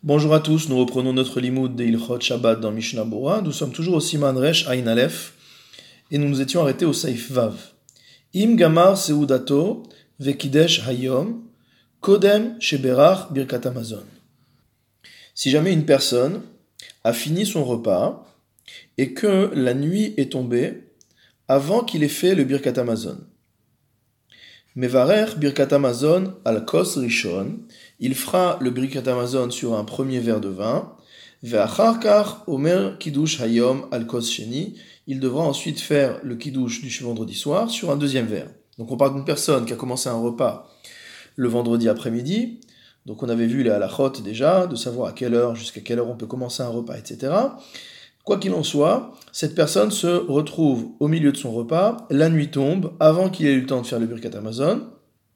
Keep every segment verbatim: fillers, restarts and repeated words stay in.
Bonjour à tous, nous reprenons notre limoud de Ilchot Shabbat dans Mishnah Bora. Nous sommes toujours au Siman Resh Ayin Aleph et nous nous étions arrêtés au Saif Vav. Im Gamar Seudato Vekidesh Hayom Kodem Sheberach Birkat Hamazon. Si jamais une personne a fini son repas et que la nuit est tombée avant qu'il ait fait le Birkat Hamazon. Mevarer Birkat Hamazon al Kos Rishon, il fera le Birkat Hamazon sur un premier verre de vin. Ve'achar kach Omer Kiddush Hayom al Kos Sheni, il devra ensuite faire le Kiddush du vendredi soir sur un deuxième verre. Donc on parle d'une personne qui a commencé un repas le vendredi après-midi. Donc on avait vu les halachot déjà, de savoir à quelle heure, jusqu'à quelle heure on peut commencer un repas, et cetera. Quoi qu'il en soit, cette personne se retrouve au milieu de son repas, la nuit tombe, avant qu'il ait eu le temps de faire le Birkat Hamazon.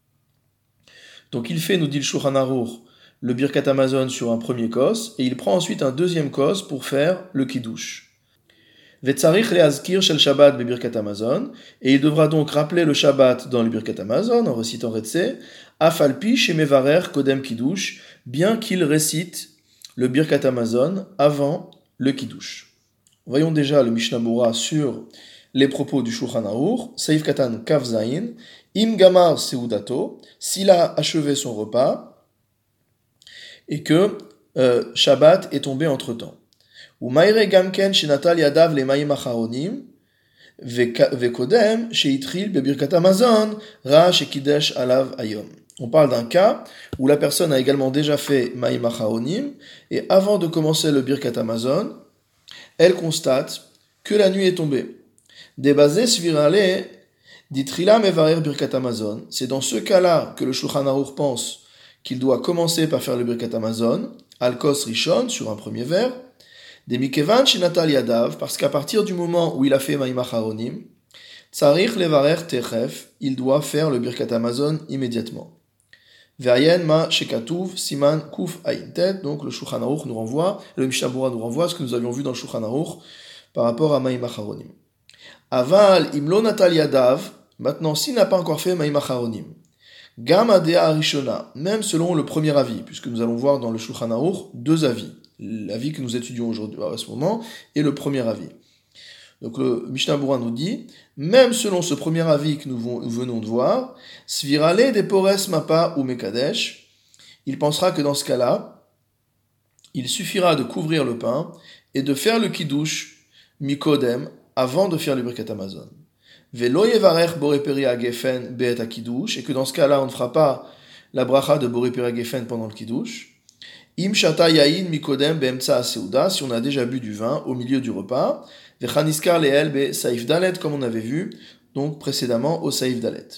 Donc il fait, nous dit le Shulchan Aruch, le Birkat Hamazon sur un premier kos, et il prend ensuite un deuxième kos pour faire le Kiddush. Vetzarich leazkir shel Shabbat be Birkat Hamazon, et il devra donc rappeler le Shabbat dans le Birkat Hamazon, en récitant Retseh, afalpi shemevarer kodem Kiddush, bien qu'il récite le Birkat Hamazon avant le Kiddush. Voyons déjà le Mishnah Bora sur les propos du Shulchan Aruch, Seif Katan Kaf Zayin, Im Gamar Seudato, s'il a achevé son repas et que euh, Shabbat est tombé entre-temps. Ou Maire Gamken Shenatal Yadav le Mayim Acharonim, Vekodem Sheitril Bebirkat Hamazon, Ra Shekidesh Alav Ayom. On parle d'un cas où la personne a également déjà fait Mayim Acharonim, et avant de commencer le Birkat Hamazon, elle constate que la nuit est tombée. Debazé svirale ditrila mevarer birkat Hamazon. C'est dans ce cas-là que le Shulchan Aruch pense qu'il doit commencer par faire le birkat Hamazon, al kos rishon, sur un premier verre, de mikevan shenatal yadav, parce qu'à partir du moment où il a fait ma'im acharonim, tsarich levarer techef, il doit faire le birkat Hamazon immédiatement. Ve'ayen ma shekatuv siman kuf ayin. Donc le Shulchan Aruch nous renvoie, le Mishnah Bora nous renvoie à ce que nous avions vu dans le Shulchan Aruch par rapport à Ma'im Acharonim. Aval imlo natal yadav, maintenant s'il n'a pas encore fait Ma'im Acharonim, gam adea arishona, même selon le premier avis, puisque nous allons voir dans le Shulchan Aruch deux avis, l'avis que nous étudions aujourd'hui à ce moment et le premier avis. Donc le Mishnah Bora nous dit, même selon ce premier avis que nous venons de voir, Svirale de Pores Mapa ou Mekadesh, il pensera que dans ce cas-là, il suffira de couvrir le pain et de faire le Kiddush Mikodem avant de faire le Birkat Hamazon. Velo Yevarech Boreperi Agefen Be'et HaKiddush, et que dans ce cas-là, on ne fera pas la bracha de Boreperi Agefen pendant le Kiddush. Im Shata Yain Mikodem Be'emtsa Seuda, si on a déjà bu du vin au milieu du repas. Vechaniskar leel be Saif Dalet, comme on avait vu donc précédemment au Saif Dalet.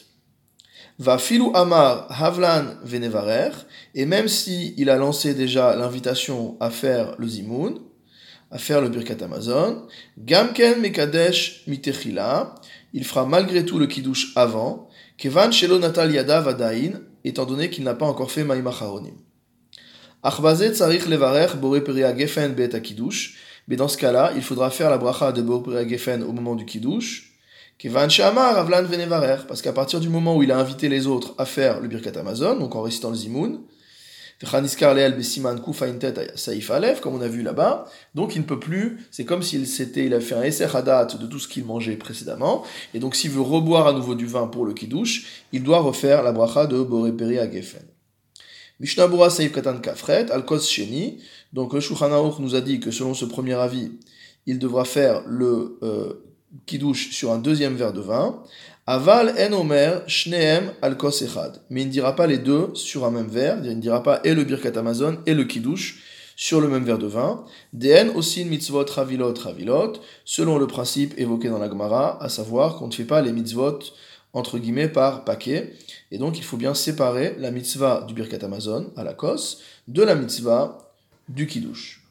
Va filu amar havlan venevarer, et même si il a lancé déjà l'invitation à faire le zimoun, à faire le birkat Hamazon, gamken mekadesh mitechila, il fera malgré tout le kiddush avant, kevan shelo natal yada vadain, étant donné qu'il n'a pas encore fait ma'im acharonim. Achbazet tzarich levarer boré peria gefen be'et kiddush. Mais dans ce cas-là, il faudra faire la bracha de Boré Gefen au moment du Kiddush, Kevan Shamar Avlan Venevarer, parce qu'à partir du moment où il a invité les autres à faire le Birkat Hamazon, donc en récitant le Zimoun, Vechaniskar Leel Besiman Kuf Aintet Saif Aleph, comme on a vu là-bas, donc il ne peut plus, c'est comme s'il s'était, il a fait un Eser Hadat de tout ce qu'il mangeait précédemment, et donc s'il veut reboire à nouveau du vin pour le Kiddush, il doit refaire la bracha de Boré Peria Gefen. Mishnah Bora Saif Katan Kafret, Al Kos Sheni. Donc le Shulchan Aruch nous a dit que selon ce premier avis, il devra faire le euh, Kiddush sur un deuxième verre de vin. Aval en omer shneem al kos echad. Mais il ne dira pas les deux sur un même verre, il ne dira pas et le Birkat Hamazon et le Kiddush sur le même verre de vin. Den osin mitzvot ravilot ravilot, selon le principe évoqué dans la Gemara, à savoir qu'on ne fait pas les mitzvot entre guillemets par paquet. Et donc il faut bien séparer la mitzvah du Birkat Hamazon à la kos de la mitzvah du Kiddush.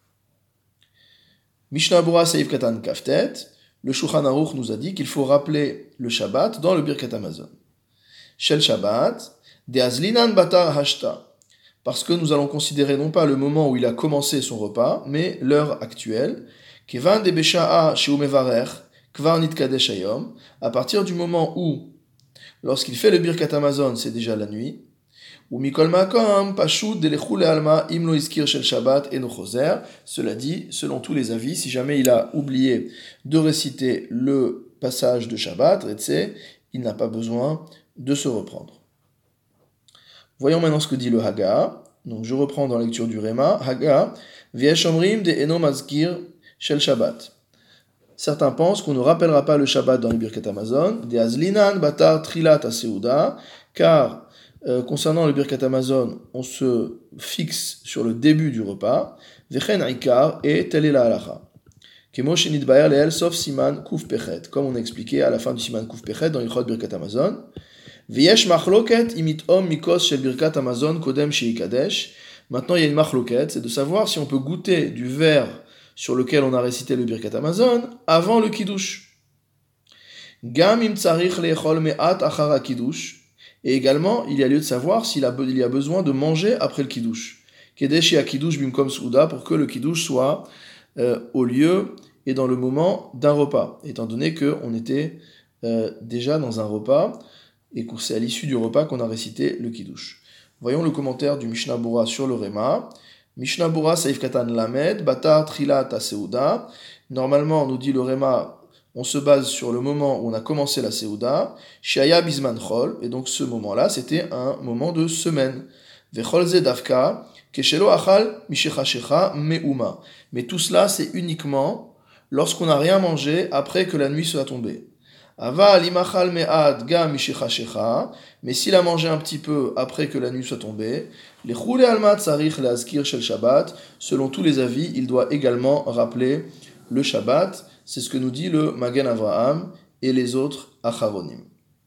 Mishnah Bora Seif Katan Kaftet, le Shulchan Aruch nous a dit qu'il faut rappeler le Shabbat dans le Birkat Hamazon. Shel Shabbat, de Azlinan Batar Hashta, parce que nous allons considérer non pas le moment où il a commencé son repas, mais l'heure actuelle, Kevan de Besha'a Sheu Mevarer, Kvar Nitkadesh Hayom, à partir du moment où, lorsqu'il fait le Birkat Hamazon, c'est déjà la nuit, Ou mikol makom, pashut delechou lealma im lo iskir shel Shabbat eno choser. Cela dit, selon tous les avis, si jamais il a oublié de réciter le passage de Shabbat, Retse, il n'a pas besoin de se reprendre. Voyons maintenant ce que dit le Haga. Donc je reprends dans la lecture du Réma. Haga, v'yesh omrim de eno mazkir shel Shabbat. Certains pensent qu'on ne rappellera pas le Shabbat dans le Birkat Hamazon, de azlinan batar trilat aseuda, car Euh, concernant le Birkat Hamazon, on se fixe sur le début du repas. Vechen Ikar, et telle est la halacha. Kemo shenit baer leel sauf siman kuf pechet, comme on a expliqué à la fin du siman kuf pechet dans Ilchot Birkat Hamazon. Veyesh machloket imit om mikos shel Birkat Hamazon kodem sheikadesh. Maintenant, il y a une machloket, c'est de savoir si on peut goûter du verre sur lequel on a récité le Birkat Hamazon avant le kiddush. Gam im tsarich leechol me'at achar ha-kiddush. Et également, il y a lieu de savoir s'il a, il y a besoin de manger après le kiddush. Kedeshi ha-kiddush bimkom souda, pour que le kiddush soit euh, au lieu et dans le moment d'un repas, étant donné qu'on était euh, déjà dans un repas et que c'est à l'issue du repas qu'on a récité le kiddush. Voyons le commentaire du Mishnah Bura sur le Réma. Mishnah Bura Saif Katan Lamed, Batar Trilat ha-Seuda. Normalement, nous dit le Réma, on se base sur le moment où on a commencé la Seuda, Shaya Bizman Chol, et donc ce moment-là, c'était un moment de semaine. Vechol Ze Davka, Keshelo Achal Mishechashecha Meuma. Mais tout cela, c'est uniquement lorsqu'on n'a rien mangé après que la nuit soit tombée. Ava Limachal Me'ad Ga Mishechashecha, mais s'il a mangé un petit peu après que la nuit soit tombée, les Choule Almat Sarich Leazkir Shel Shabbat, selon tous les avis, il doit également rappeler le Shabbat. C'est ce que nous dit le Magen Avraham et les autres Acharonim.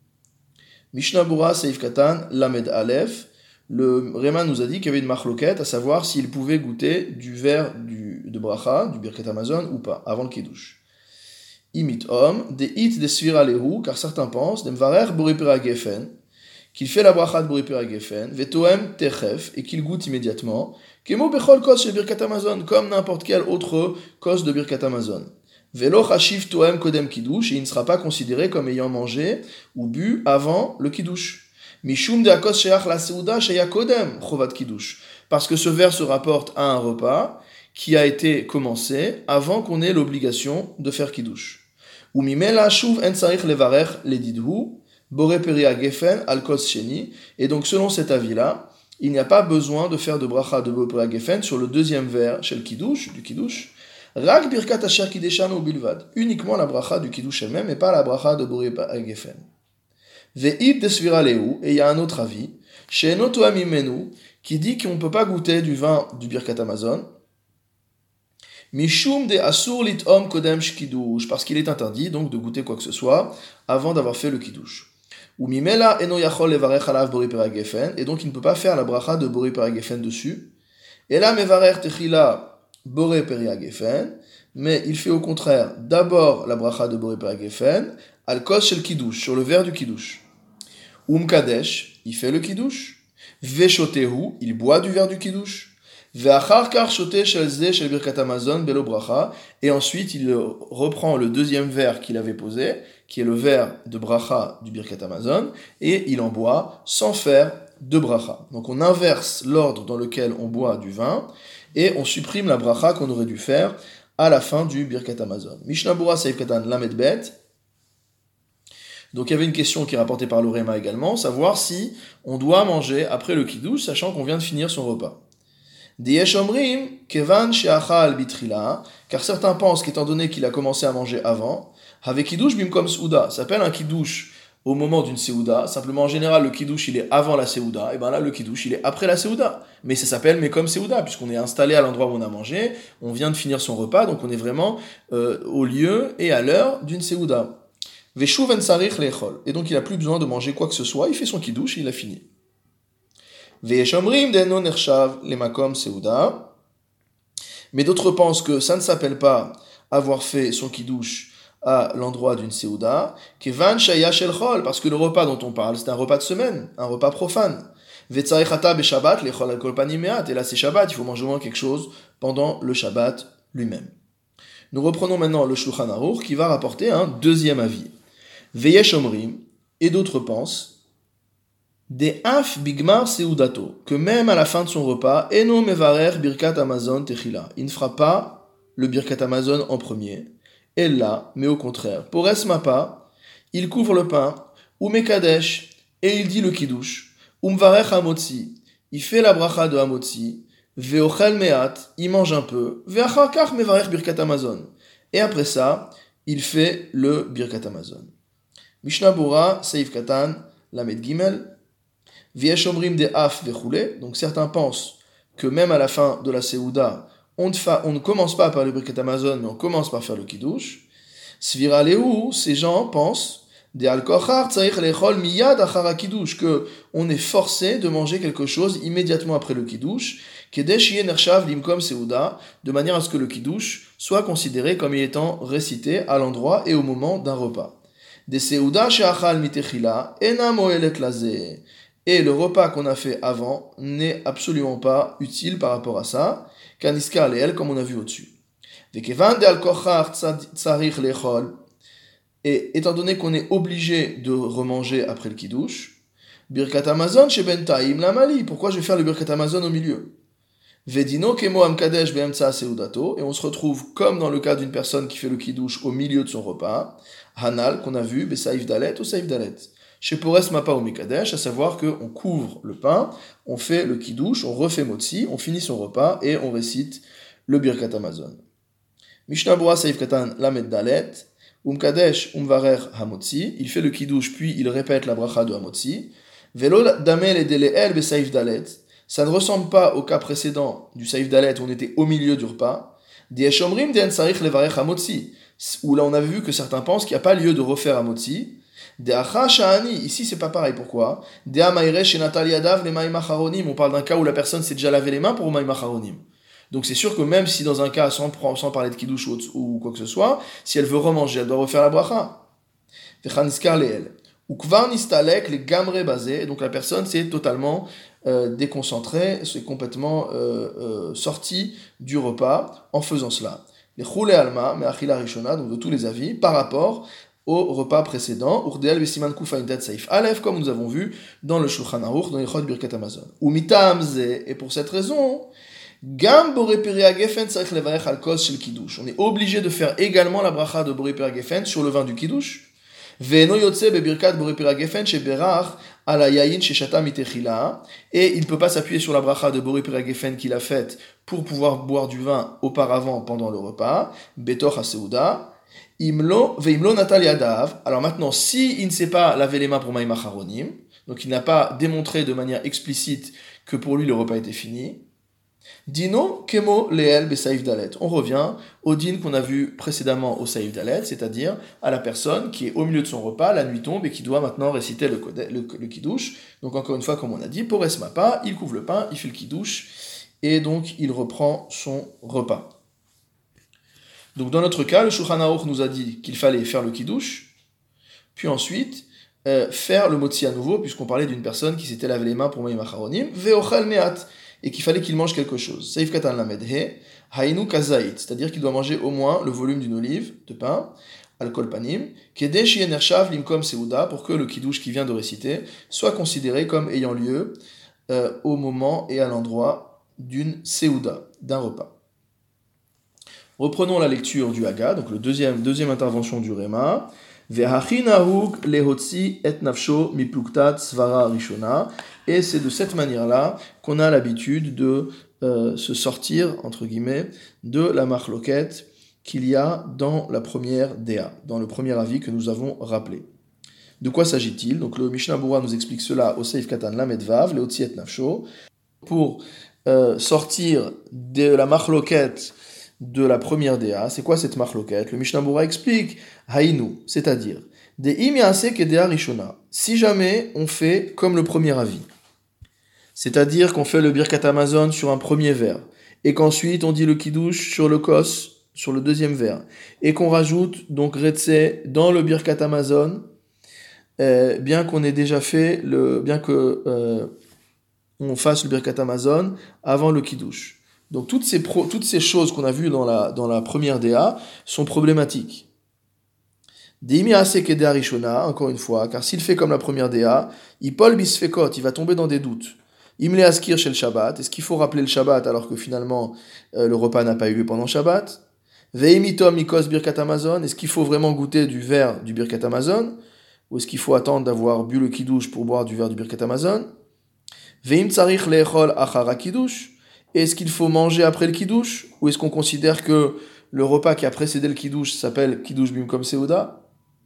Mishnah Bura Seif Katan Lamed Aleph. Le Réma nous a dit qu'il y avait une machloket, à savoir s'il pouvait goûter du verre du, de bracha, du Birkat Hamazon ou pas, avant le kiddush. Imit om, de it de svira lehu, car certains pensent, de mvarer boripera gefen, qu'il fait la bracha de boripera gefen, vetoem techef, et qu'il goûte immédiatement, kemo bechol kos shel Birkat Hamazon, comme n'importe quel autre kos de Birkat Hamazon. Velo chashiv toem kodem kiddush, et il ne sera pas considéré comme ayant mangé ou bu avant le kiddush. Mishum de akos sheach la seuda sheya kodem chovat kiddush, parce que ce vers se rapporte à un repas qui a été commencé avant qu'on ait l'obligation de faire kiddush. Ou mimela shuv en sarich levarech ledidhu boré peria gefen al kos sheni, et donc selon cet avis-là, il n'y a pas besoin de faire de bracha de boré peria gefen sur le deuxième vers chez le kiddush, du kiddush. Rak birkat asher kideshan ou bilvad, uniquement la bracha du kiddush elle-même et pas la bracha de boré peria gefen. Ve'id de svira lehu, et il y a un autre avis, chez Notoam imenu, qui dit qu'on ne peut pas goûter du vin du Birkat Hamazon, Mishum de asur litom kodem shkidush, parce qu'il est interdit donc de goûter quoi que ce soit avant d'avoir fait le kiddush. Ou mimela eno yachol levarech alav boré peria gefen, et donc il ne peut pas faire la bracha de boré peria gefen dessus. Et là mevarech techila boré peria gefen, mais il fait au contraire d'abord la bracha de boré peria gefen, al kos shel kiddush, sur le verre du kiddush. Um kadesh, il fait le kiddush. Veshotehu, il boit du verre du kiddush. Ve'achar kar shote shel ze shel birkat hamazon belo bracha, et ensuite il reprend le deuxième verre qu'il avait posé, qui est le verre de bracha du birkat hamazon, et il en boit sans faire de bracha. Donc on inverse l'ordre dans lequel on boit du vin, et on supprime la bracha qu'on aurait dû faire à la fin du birkat hamazon. Mishnah Bura Seif Katan Lamed Bet. Donc il y avait une question qui est rapportée par le Réma également, savoir si on doit manger après le kiddush, sachant qu'on vient de finir son repas. Diyesh omrim kevan sheachal bitrila, car certains pensent qu'étant donné qu'il a commencé à manger avant, avec kiddush bimkom souda, ça s'appelle un kiddush au moment d'une seuda. Simplement en général le kiddush il est avant la seuda, et bien là le kiddush il est après la seuda, mais ça s'appelle mais comme seuda puisqu'on est installé à l'endroit où on a mangé, on vient de finir son repas, donc on est vraiment euh, au lieu et à l'heure d'une seuda. Veshuv en sarich lechol, et donc il n'a plus besoin de manger quoi que ce soit, il fait son kiddush et il a fini. Ve'eshomrim deno nershav lemakom seuda, mais d'autres pensent que ça ne s'appelle pas avoir fait son kiddush à l'endroit d'une seuda, kevan shaya shel chol, parce que le repas dont on parle c'est un repas de semaine, un repas profane. Ve'tzarichata beShabbat lechol al kol panim me'at, et là c'est Shabbat, il faut manger au moins quelque chose pendant le Shabbat lui-même. Nous reprenons maintenant le Shulchan Aruch qui va rapporter un deuxième avis. Veyesh omrim, et d'autres pensent, Des af bigmar seudato, que même à la fin de son repas, eno mevarer birkat amazon techila. Il ne fera pas le birkat amazon en premier. Et là, mais au contraire, pour esmapa, il couvre le pain, ou mekadesh, et il dit le kiddush, ou mvarech hamotzi, il fait la bracha de hamotzi, veochel meat, il mange un peu, veacharkach mevarech birkat amazon. Et après ça, il fait le birkat amazon. Mishnah Bora, Seif Katan, Lamed Gimel, Viesh Omrim de Af Vechoule. Donc certains pensent que même à la fin de la Seouda, on ne, fa, on ne commence pas par le birkat amazon, mais on commence par faire le kiddush. Svira Lehu, ces gens pensent de Al-Kochar Tsaich Lechol Miyad Achara Kiddush, que on est forcé de manger quelque chose immédiatement après le kiddush, Kedesh Yen Ershav Limkom Seouda, de manière à ce que le kiddush soit considéré comme y étant récité à l'endroit et au moment d'un repas. Des Seouda Sheachal Mitechila, Ena Moelet Lazeh. Et le repas qu'on a fait avant n'est absolument pas utile par rapport à ça, Kaniska Leel, comme on a vu au-dessus. Vekevan de Al-Kochar Tsarich Lechol. Et étant donné qu'on est obligé de remanger après le kiddush, Birkat Amazon chez Bentaim Lamali. Pourquoi je vais faire le Birkat Amazon au milieu? Vedino Kemo Amkadesh Beemtsa Seudato. Et on se retrouve comme dans le cas d'une personne qui fait le kiddush au milieu de son repas. Hanal, qu'on a vu, Besaïf Dalet ou Saïf Dalet. Chez Pores Mapa ou Mikadesh, à savoir qu'on couvre le pain, on fait le kiddush, on refait motzi, on finit son repas et on récite le Birkat Amazon. Mishnah Bora Saïf Katan Lamed Dalet. Umkadesh umvarer hamotzi, il fait le kiddush puis il répète la bracha de hamotzi. Velo damel et deleel be saif dalet. Ça ne ressemble pas au cas précédent du saif dalet où on était au milieu du repas. Dieshomrim den sarich levarer hamotzi, où là on avait vu que certains pensent qu'il n'y a pas lieu de refaire hamotzi. De acha sha'ani, ici c'est pas pareil. Pourquoi? De amaire shenatal yadav le maim acharonim. On parle d'un cas où la personne s'est déjà lavé les mains pour maim acharonim. Donc c'est sûr que même si dans un cas, sans, sans parler de kiddush ou, ou quoi que ce soit, si elle veut remanger, elle doit refaire la bracha. Vechaniskar leel. Ou kvar nistalek les gamre basé. Donc la personne s'est totalement euh, déconcentrée, s'est complètement euh, euh, sortie du repas en faisant cela. Les choule alma, mais achila rishona, donc de tous les avis, par rapport au repas précédent, urdeel besiman kufa intet saif alef, comme nous avons vu dans le Shulchan Aruch, dans les Chod Birkat Amazon. Ou mitam ze, et pour cette raison, Gam boré peri gefen tzarich levarech al kos shel kiddush. On est obligé de faire également la bracha de boré peri gefen sur le vin du kiddush. Ve'eno yotze bebirkat boré peri gefen sheberach al hayayin sheshata mitechila. Et il ne peut pas s'appuyer sur la bracha de boré peri gefen qu'il a faite pour pouvoir boire du vin auparavant pendant le repas. Betoch haseuda. Imlo ve'imlo natal yadav. Alors maintenant, si il ne sait pas laver les mains pour maïm acharonim, donc il n'a pas démontré de manière explicite que pour lui le repas était fini. Dino kemo leel be saïf dalet. On revient au din qu'on a vu précédemment au saïf dalet, c'est-à-dire à la personne qui est au milieu de son repas, la nuit tombe et qui doit maintenant réciter le, le, le kiddush. Donc encore une fois, comme on a dit, pour esmapa, il couvre le pain, il fait le kiddush et donc il reprend son repas. Donc dans notre cas, le Shulchan Aruch nous a dit qu'il fallait faire le kiddush, puis ensuite euh, faire le motzi à nouveau, puisqu'on parlait d'une personne qui s'était lavé les mains pour maïm acharonim, ve'ochel meat, et qu'il fallait qu'il mange quelque chose. Seif katan lamed he, hainu kazait, c'est-à-dire qu'il doit manger au moins le volume d'une olive de pain, alkol panim, kedesh yen ershav limkom seuda, pour que le kiddush qui vient de réciter soit considéré comme ayant lieu euh, au moment et à l'endroit d'une seuda, d'un repas. Reprenons la lecture du Haga, donc le deuxième, deuxième intervention du Réma. Ve'hachi nahug lehotzi et nafsho mipluktat svara rishona. Et c'est de cette manière-là qu'on a l'habitude de euh, se sortir, entre guillemets, de la marloquette qu'il y a dans la première déa, dans le premier avis que nous avons rappelé. De quoi s'agit-il? Donc le Mishnah Bura nous explique cela au Seif Katan Lamed Vav, lehotzi et nafsho, pour euh, sortir de la marloquette de la première déa. C'est quoi cette marloquette? Le Mishnah Bura explique haïnu, c'est-à-dire de im yaseh kedea rishona. Si jamais on fait comme le premier avis, c'est-à-dire qu'on fait le birkat amazon sur un premier verre, et qu'ensuite on dit le kiddush sur le kos, sur le deuxième verre, et qu'on rajoute donc retseh dans le birkat amazon, euh, bien qu'on ait déjà fait le, bien que euh, on fasse le birkat amazon avant le kiddush. Donc toutes ces, pro, toutes ces choses qu'on a vues dans la, dans la première déa sont problématiques. Deimi ase kedea rishona, encore une fois, car s'il fait comme la première déa, ipol bisfekot, il va tomber dans des doutes. Imle askir chez le Shabbat, est-ce qu'il faut rappeler le Shabbat alors que finalement euh, le repas n'a pas eu lieu pendant Shabbat? Veimitom mikos birkat Amazon, est-ce qu'il faut vraiment goûter du verre du birkat Amazon? Ou est-ce qu'il faut attendre d'avoir bu le kiddush pour boire du verre du birkat Amazon? Veim tsarich leechol achara kiddush, est-ce qu'il faut manger après le kiddush? Ou est-ce qu'on considère que le repas qui a précédé le kiddush s'appelle kiddush bimkom seuda?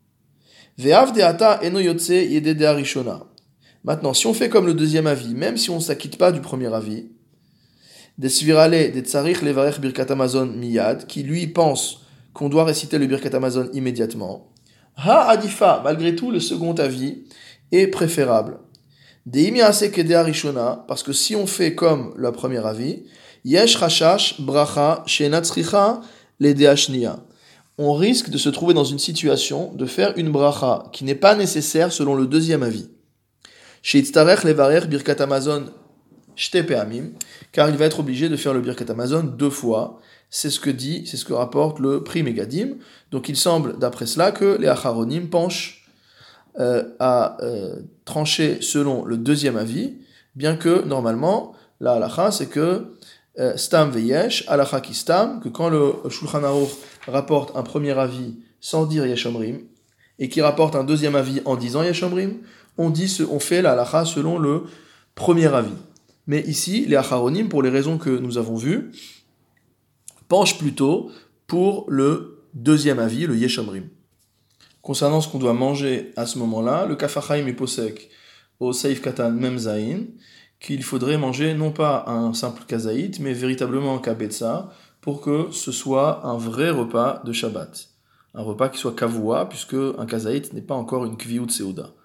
Ve'av deata eno yotse yededea rishona. Maintenant, si on fait comme le deuxième avis, même si on ne s'acquitte pas du premier avis, des svirale, des tsarich levarech birkat Amazon miyad, qui lui pense qu'on doit réciter le birkat Amazon immédiatement, ha adifa, malgré tout, le second avis est préférable. Deimi ase kedea rishona, parce que si on fait comme le premier avis, yesh rashash bracha she'ena tzricha ledea shniya. On risque de se trouver dans une situation de faire une bracha qui n'est pas nécessaire selon le deuxième avis. Sheitztarech levarech birkat Amazon shte pe'amim, car il va être obligé de faire le birkat Amazon deux fois. C'est ce que dit, c'est ce que rapporte le Pri Megadim. Donc il semble, d'après cela, que les Acharonim penchent euh, à euh, trancher selon le deuxième avis, bien que normalement, la halacha, c'est que euh, stam veyesh, halacha ki stam, que quand le Shulchan Aruch rapporte un premier avis sans dire yesh omrim, et qui rapporte un deuxième avis en disant yesh omrim, on dit, on fait la halacha selon le premier avis. Mais ici, les Acharonim, pour les raisons que nous avons vues, penchent plutôt pour le deuxième avis, le yesh omrim. Concernant ce qu'on doit manger à ce moment-là, le Kaf HaChaim est posek au Seif Katan Mem Zayin, qu'il faudrait manger non pas un simple kazaït, mais véritablement un kabetza, pour que ce soit un vrai repas de Shabbat. Un repas qui soit kavua, puisque un kazaït n'est pas encore une kviyut seuda.